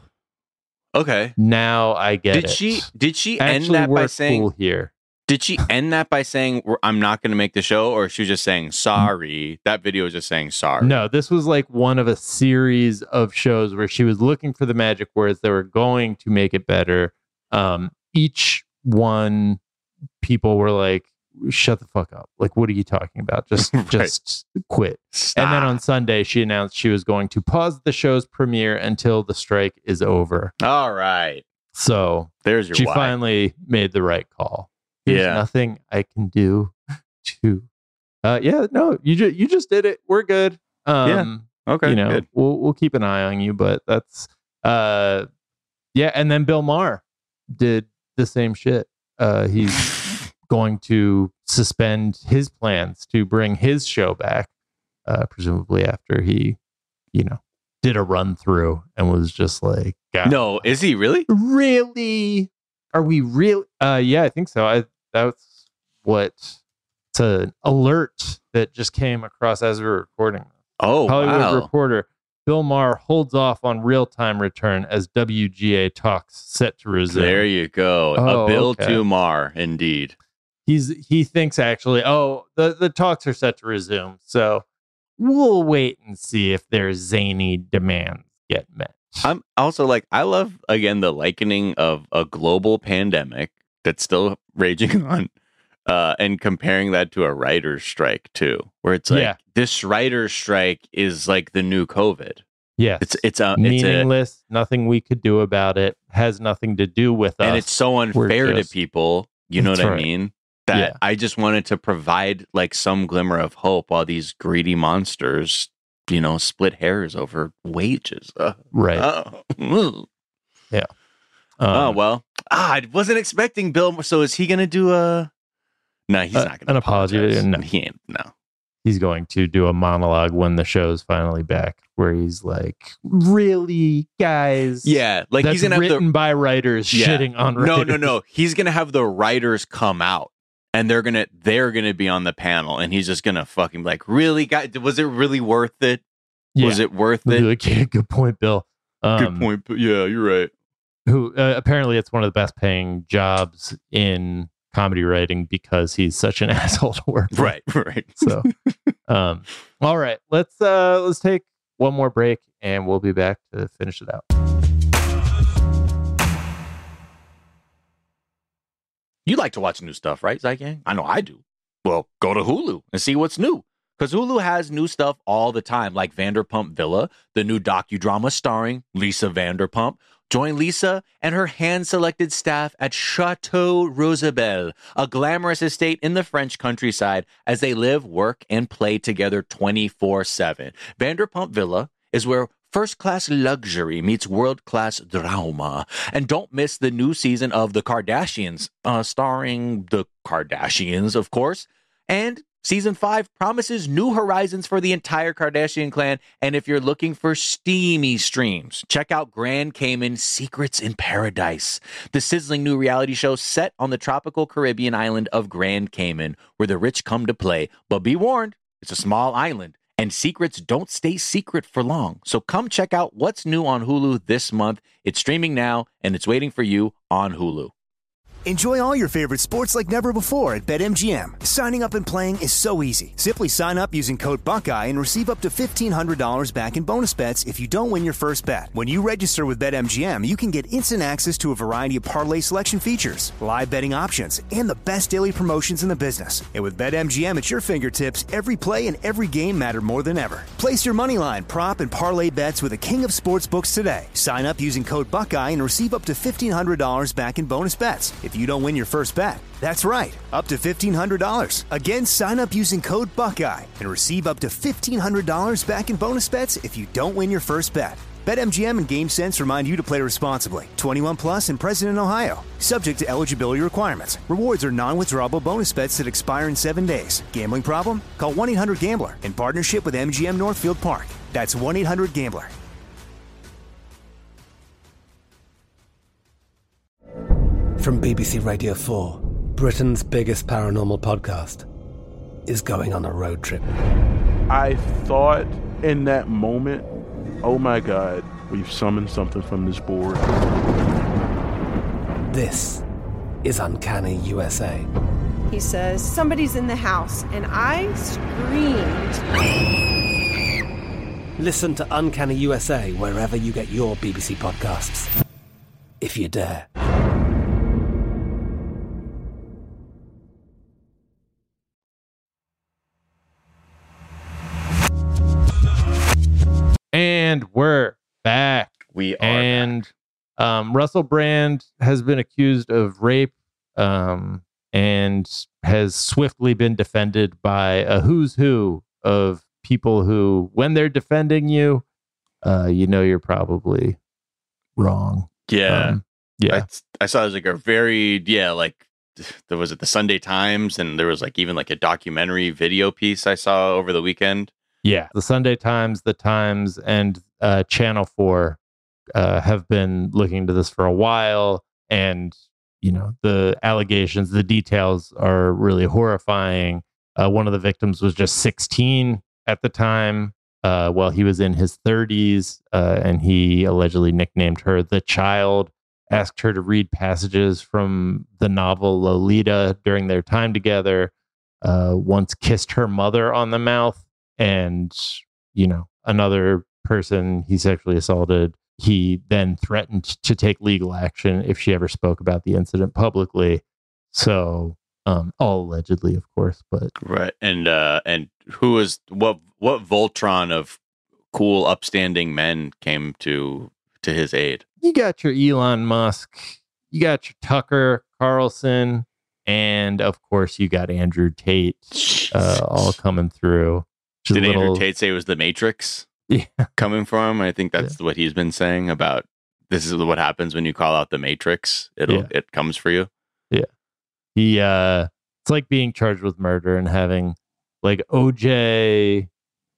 okay. now I get Did it. she did she Actually, end that by we're saying? cool here. Did she end that by saying "We're- I'm not going to make the show, or she was just saying sorry? That video was just saying sorry. No, this was like one of a series of shows where she was looking for the magic words that were going to make it better. Um, each one, people were like, "Shut the fuck up! Like, what are you talking about? Just, Right. just quit." Stop. And then on Sunday, she announced she was going to pause the show's premiere until the strike is over. All right, So there's your she why. finally made the right call. There's Yeah. nothing I can do to. Uh, yeah, no, you just you just did it. We're good. Um, okay, you know, good. we'll we'll keep an eye on you, but that's uh, yeah. And then Bill Maher did the same shit. Uh, he's going to suspend his plans to bring his show back, uh, presumably after he, you know, did a run through and was just like, God, No, is he really? really? Are we real? Uh, yeah, I think so. I that's what it's an alert that just came across as we were recording. Oh, Hollywood wow. Reporter: Bill Maher holds off on real-time return as W G A talks set to resume. There you go. Oh, a Bill okay. to Mar, indeed. He's he thinks actually, oh, the the talks are set to resume, so we'll wait and see if their zany demands get met. I'm also like, I love, again, the likening of a global pandemic that's still raging on, uh, and comparing that to a writer's strike, too, where it's like, Yeah. this writer's strike is like the new COVID. Yes, It's it's a, it's a meaningless. Nothing we could do about it. Has nothing to do with us. and it's so unfair just- to people. You know That's what I right. mean? That Yeah. I just wanted to provide like some glimmer of hope while these greedy monsters, you know, split hairs over wages. Uh, right. oh. Ugh. Um, oh well, ah, I wasn't expecting Bill. So is he going to do a? No, he's Uh, not going to an apology, apologize. no. He ain't. No. he's going to do a monologue when the show's finally back, where he's like, "Really, guys? Yeah, like that's he's going to have written the. by writers Yeah. shitting on writers." No, no, no. He's going to have the writers come out and they're gonna they're gonna be on the panel, and he's just gonna fucking be like, really, guys, was it really worth it? Yeah. Was it worth We'll it? be like, yeah, good point, Bill. Um, Good point. But yeah, you're right. Who uh, apparently it's one of the best paying jobs in comedy writing because he's such an asshole to work with. Right, right. So, um, all right, let's uh, let's take one more break, and we'll be back to finish it out. You like to watch new stuff, right, Zygang? I know I do. Well, go to Hulu and see what's new. Because Hulu has new stuff all the time, like Vanderpump Villa, the new docudrama starring Lisa Vanderpump. Join Lisa and her hand-selected staff at Chateau Rosabelle, a glamorous estate in the French countryside, as they live, work, and play together twenty-four seven. Vanderpump Villa is where first-class luxury meets world-class drama. And don't miss the new season of The Kardashians, uh, starring the Kardashians, of course. And Season five promises new horizons for the entire Kardashian clan, and if you're looking for steamy streams, check out Grand Cayman Secrets in Paradise, the sizzling new reality show set on the tropical Caribbean island of Grand Cayman, where the rich come to play. But be warned, it's a small island, and secrets don't stay secret for long. So come check out what's new on Hulu this month. It's streaming now, and it's waiting for you on Hulu. Enjoy all your favorite sports like never before at BetMGM. Signing up and playing is so easy. Simply sign up using code Buckeye and receive up to fifteen hundred dollars back in bonus bets if you don't win your first bet. When you register with BetMGM, you can get instant access to a variety of parlay selection features, live betting options, and the best daily promotions in the business. And with BetMGM at your fingertips, every play and every game matter more than ever. Place your moneyline, prop, and parlay bets with the king of sportsbooks today. Sign up using code Buckeye and receive up to fifteen hundred dollars back in bonus bets if you don't win your first bet. That's right, up to fifteen hundred dollars. Again, sign up using code Buckeye and receive up to fifteen hundred dollars back in bonus bets if you don't win your first bet. BetMGM and GameSense remind you to play responsibly. twenty-one plus and present in Ohio. Subject to eligibility requirements. Rewards are non-withdrawable bonus bets that expire in seven days. Gambling problem? Call one eight hundred gambler in partnership with M G M Northfield Park. That's one eight hundred gambler. From B B C Radio four, Britain's biggest paranormal podcast is going on a road trip. I thought in that moment, oh my God, we've summoned something from this board. This is Uncanny U S A. He says, somebody's in the house, and I screamed. Listen to Uncanny U S A wherever you get your B B C podcasts, if you dare. And we're back. We are And um, Russell Brand has been accused of rape um, and has swiftly been defended by a who's who of people who, when they're defending you, uh, you know you're probably wrong. Yeah. Um, yeah. I, I saw there's like a very, yeah, like there was at the Sunday Times, and there was like even like a documentary video piece I saw over the weekend. Yeah, the Sunday Times, the Times, and uh, Channel four uh, have been looking into this for a while. And, you know, the allegations, the details are really horrifying. Uh, one of the victims was just sixteen at the time, uh, while he was in his thirties. Uh, and he allegedly nicknamed her the Child, asked her to read passages from the novel Lolita during their time together, uh, once kissed her mother on the mouth. And, you know, another person he sexually assaulted, he then threatened to take legal action if she ever spoke about the incident publicly. So, um, all allegedly, of course, but right. And uh, and who was what? What Voltron of cool, upstanding men came to to his aid? You got your Elon Musk, you got your Tucker Carlson, and of course, you got Andrew Tate, uh, all coming through. Did little... Andrew Tate say it was the Matrix yeah. coming from him? I think that's yeah. what he's been saying about this is what happens when you call out the Matrix. It'll yeah. it comes for you. Yeah. He uh it's like being charged with murder and having like O J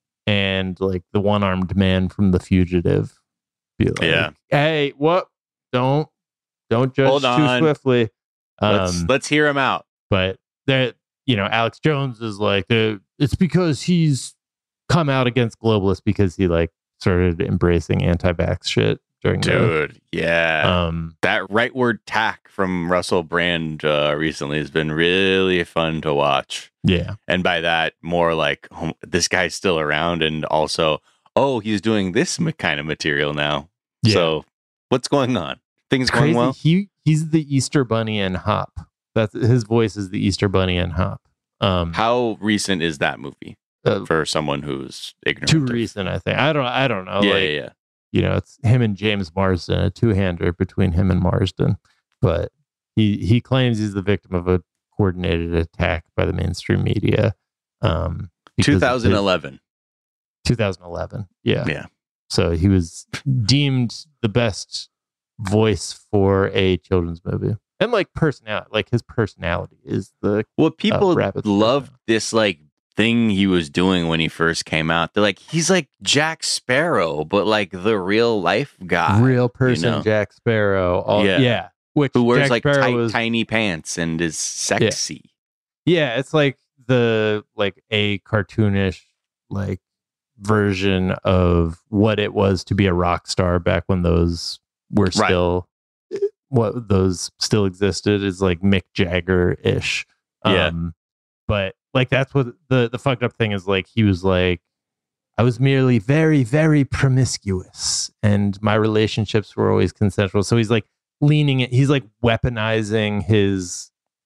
and like the one-armed man from The Fugitive be like, yeah. Hey, what? Don't don't judge Hold too on. swiftly. Um, let's let's hear him out. But that, you know, Alex Jones is like, the, it's because he's come out against globalists because he like started embracing anti-vax shit during Dude, the, yeah. um, that rightward tack from Russell Brand uh, recently has been really fun to watch. Yeah. And by that, more like, oh, this guy's still around, and also, oh, he's doing this m- kind of material now. Yeah. So what's going on? Things going Crazy. well? He he's the Easter Bunny and Hop. That's his voice is the Easter Bunny and Hop. Um, How recent is that movie uh, for someone who's ignorant? too of- recent, I think. I don't. I don't know. Yeah, like, yeah, yeah. You know, it's him and James Marsden, a two-hander between him and Marsden. But he he claims he's the victim of a coordinated attack by the mainstream media. Um, because of his- twenty eleven. twenty eleven. Yeah. Yeah. So he was deemed the best voice for a children's movie. And like personality, like his personality is the Well, people Rabbit's loved personality. this like thing he was doing when he first came out. They're like, he's like Jack Sparrow, but like the real life guy, real person know? Jack Sparrow. All, Yeah. yeah. Which who wears Jack like Sparrow tight, was, tiny pants and is sexy. yeah, it's like the like a cartoonish like version of what it was to be a rock star back when those were Right. still what those still existed, is like Mick Jagger ish. Yeah. Um, but like that's what the the fucked up thing is. Like he was like, I was merely very very promiscuous, and my relationships were always consensual. So he's like leaning it. He's like weaponizing his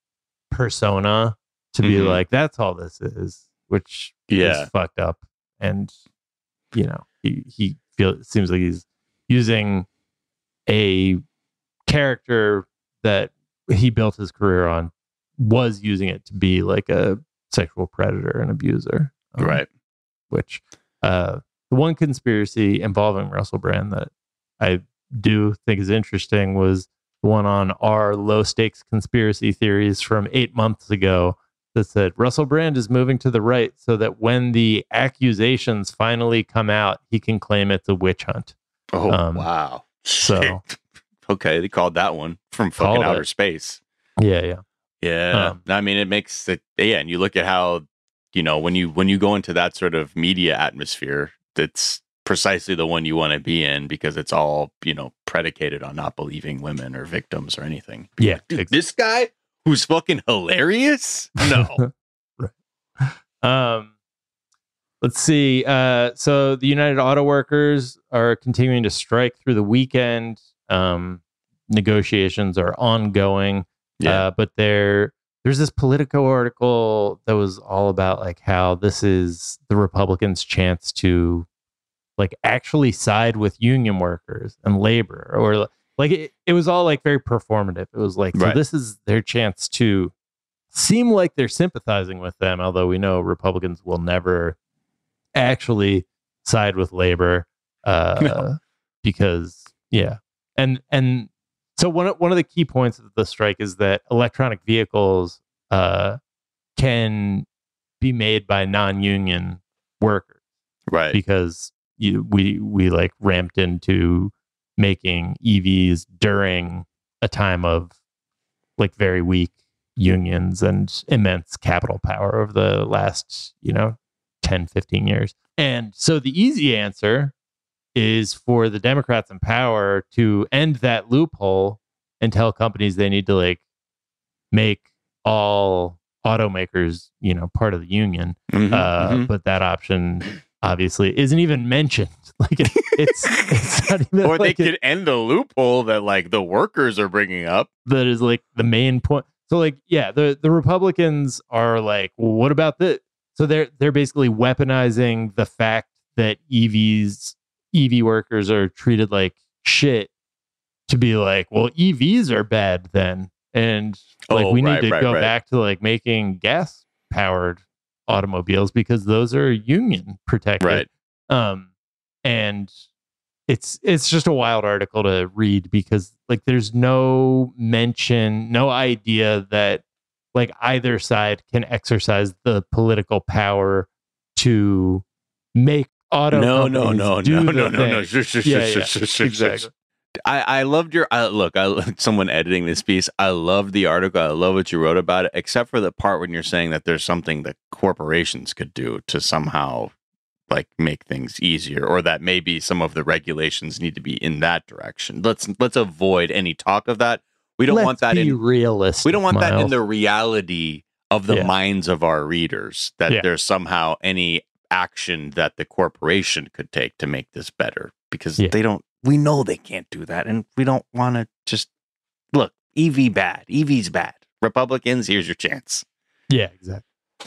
persona to be Mhm. like, that's all this is, which Yeah. is fucked up. And you know, he he feels it seems like he's using a character that he built his career on, was using it to be like a sexual predator and abuser. Um, Right. Which uh the one conspiracy involving Russell Brand that I do think is interesting was the one on our low stakes conspiracy theories from eight months ago that said Russell Brand is moving to the right so that when the accusations finally come out, he can claim it's a witch hunt. Oh, Um, wow. so- Shit. Okay, they called that one from Called fucking it. outer space. Yeah, yeah. Yeah. Um, I mean, it makes it, yeah. And you look at how, you know, when you, when you go into that sort of media atmosphere, that's precisely the one you want to be in, because it's all, you know, predicated on not believing women or victims or anything. Yeah. Dude, ex- this guy who's fucking hilarious? No. Um, let's see. Uh, so the United Auto Workers are continuing to strike through the weekend. Um, negotiations are ongoing. Yeah. Uh, but there, there's this Politico article that was all about like how this is the Republicans' chance to like actually side with union workers and labor, or like it, it was all like very performative. It was like, so Right. this is their chance to seem like they're sympathizing with them, although we know Republicans will never actually side with labor, uh, No. because yeah, and and so one of, one of the key points of the strike is that electronic vehicles uh, can be made by non-union workers, Right. because you, we we like ramped into making E Vs during a time of like very weak unions and immense capital power over the last, you know, ten, fifteen years. And so the easy answer is for the Democrats in power to end that loophole and tell companies they need to like make all automakers, you know, part of the union. Mhm, Uh, mhm. But that option obviously isn't even mentioned. Like it, it's it's not even Or like they it- could end the loophole that like the workers are bringing up. that is like the main point. So like, yeah, the, the Republicans are like, well, what about this? So they're they're basically weaponizing the fact that E Vs, E V workers are treated like shit to be like, well, E Vs are bad then. And like Oh, we need right, to right, go right. back to like making gas powered automobiles because those are union protected. Right. Um, and it's it's just a wild article to read because like there's no mention, no idea that like either side can exercise the political power to make auto No, no, companies no, do no, the no, no, no. thing. Shush, shush, Yeah, shush, yeah, shush, shush, shush. exactly. I, I loved your uh, look. I someone editing this piece. I loved the article. I love what you wrote about it, except for the part when you're saying that there's something that corporations could do to somehow like make things easier, or that maybe some of the regulations need to be in that direction. Let's let's avoid any talk of that. We don't Let's want that be in realistic. We don't want Miles. that in the reality of the Yeah. minds of our readers. That Yeah. there's somehow any action that the corporation could take to make this better, because Yeah. they don't. We know they can't do that, and we don't want to just look. E V bad. E V's bad. Republicans, here's your chance. Yeah, exactly.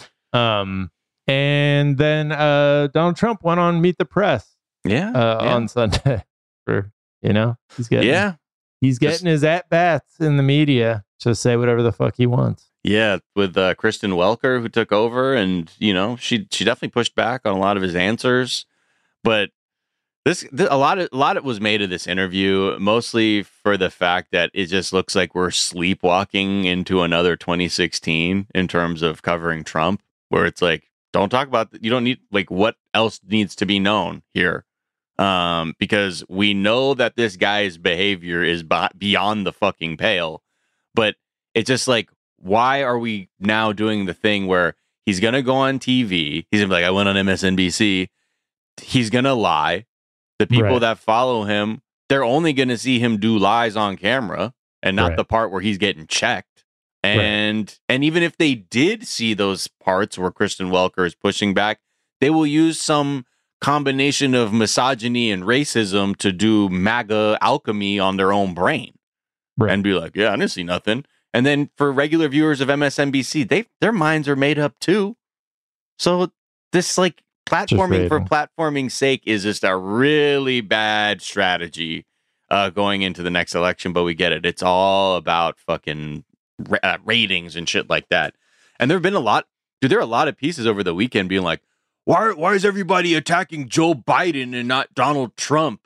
Um, and then uh, Donald Trump went on Meet the Press Yeah, uh, yeah. on Sunday. For you know, he's getting yeah, he's getting Just- his at bats in the media to say whatever the fuck he wants. yeah. With uh, Kristen Welker, who took over, and you know, she she definitely pushed back on a lot of his answers, but. This, th- a lot of a lot of it was made of this interview, mostly for the fact that it just looks like we're sleepwalking into another twenty sixteen in terms of covering Trump, where it's like, don't talk about you don't need like what else needs to be known here, um, because we know that this guy's behavior is b- beyond the fucking pale, but it's just like, why are we now doing the thing where he's gonna go on T V, he's gonna be like, I went on M S N B C, he's gonna lie. The people Right. that follow him, they're only going to see him do lies on camera and not Right. the part where he's getting checked. And and even if they did see those parts where Kristen Welker is pushing back, they will use some combination of misogyny and racism to do MAGA alchemy on their own brain. Right. And be like, yeah, I didn't see nothing. And then for regular viewers of M S N B C, they their minds are made up too. So this like platforming for rating. platforming's sake is just a really bad strategy uh, going into the next election. But we get it. It's all about fucking ra- uh, ratings and shit like that. And there have been a lot, dude, there are a lot of pieces over the weekend being like, why, why is everybody attacking Joe Biden and not Donald Trump?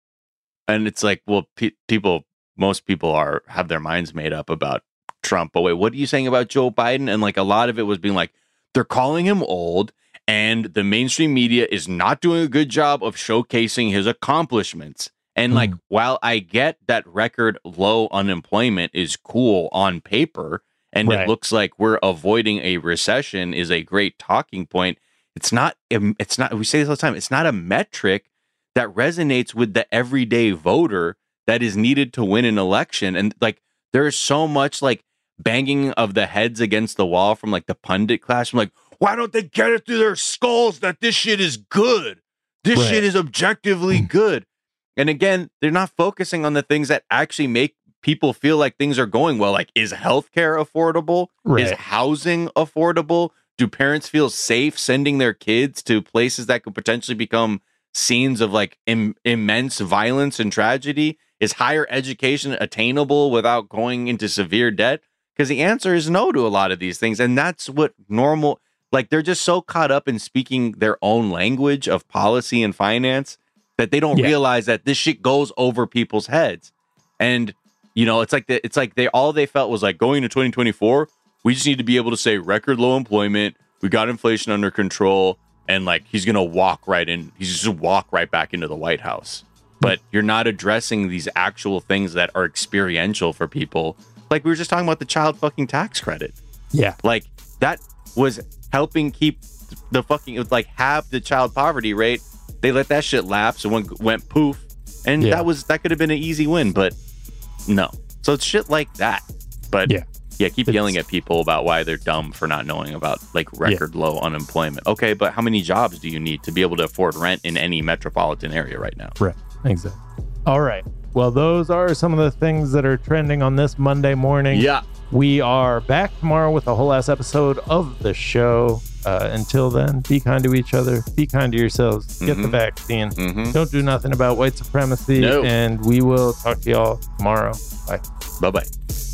And it's like, well, pe- people, most people are have their minds made up about Trump. But wait, what are you saying about Joe Biden? And like a lot of it was being like, they're calling him old. And the mainstream media is not doing a good job of showcasing his accomplishments. And like, Mm. while I get that record low unemployment is cool on paper, and Right. it looks like we're avoiding a recession is a great talking point, it's not, it's not, we say this all the time, it's not a metric that resonates with the everyday voter that is needed to win an election. And like, there's so much like banging of the heads against the wall from like the pundit class. I'm like, why don't they get it through their skulls that this shit is good? This Right. shit is objectively good. And again, they're not focusing on the things that actually make people feel like things are going well. Like, is healthcare affordable? Is Right. housing affordable? Do parents feel safe sending their kids to places that could potentially become scenes of like Im- immense violence and tragedy? Is higher education attainable without going into severe debt? Because the answer is no to a lot of these things. And that's what normal, like they're just so caught up in speaking their own language of policy and finance that they don't Yeah. realize that this shit goes over people's heads. And, you know, it's like the, it's like they, all they felt was like going to twenty twenty-four, we just need to be able to say record low employment. We got inflation under control. And like, he's going to walk right in. He's just gonna walk right back into the White House. But you're not addressing these actual things that are experiential for people. Like we were just talking about the child fucking tax credit. Yeah. Like that was helping keep the fucking, like half the child poverty rate. They let that shit lapse and went, went poof. And Yeah. that was, that could have been an easy win, but no. So it's shit like that. But Yeah. yeah, keep It's- yelling at people about why they're dumb for not knowing about like record low unemployment. Okay, but how many jobs do you need to be able to afford rent in any metropolitan area right now? Right. Exactly. All right. Well, those are some of the things that are trending on this Monday morning. Yeah. We are back tomorrow with a whole ass episode of the show. Uh, until then, be kind to each other. Be kind to yourselves. Get the Mhm. vaccine. Mm-hmm. Don't do nothing about white supremacy. No. And we will talk to y'all tomorrow. Bye. Bye-bye.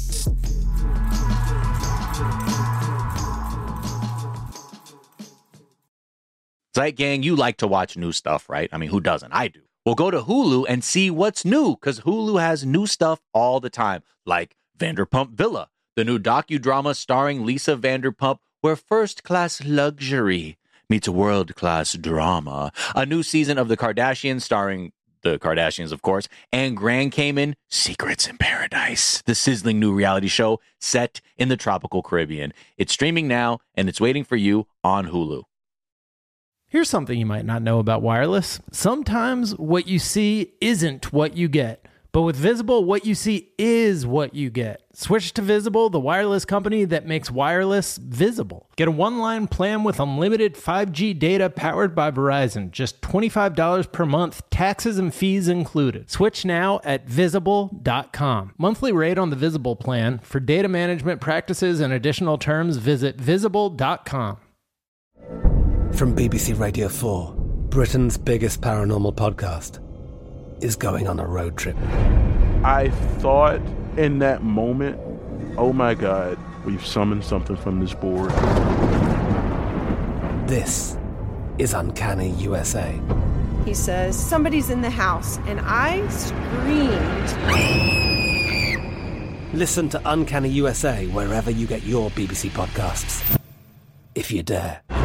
Zeit Gang, you like to watch new stuff, right? I mean, who doesn't? I do. Well, go to Hulu and see what's new, because Hulu has new stuff all the time, like Vanderpump Villa, the new docudrama starring Lisa Vanderpump, where first-class luxury meets world-class drama. A new season of The Kardashians starring the Kardashians, of course, and Grand Cayman, Secrets in Paradise, the sizzling new reality show set in the tropical Caribbean. It's streaming now, and it's waiting for you on Hulu. Here's something you might not know about wireless. Sometimes what you see isn't what you get. But with Visible, what you see is what you get. Switch to Visible, the wireless company that makes wireless visible. Get a one-line plan with unlimited five G data powered by Verizon. Just twenty-five dollars per month, taxes and fees included. Switch now at visible dot com. Monthly rate on the Visible plan. For data management practices and additional terms, visit visible dot com. From B B C Radio four, Britain's biggest paranormal podcast is going on a road trip. I thought in that moment, oh my God, we've summoned something from this board. This is Uncanny U S A. He says, somebody's in the house, and I screamed. Listen to Uncanny U S A wherever you get your B B C podcasts, if you dare.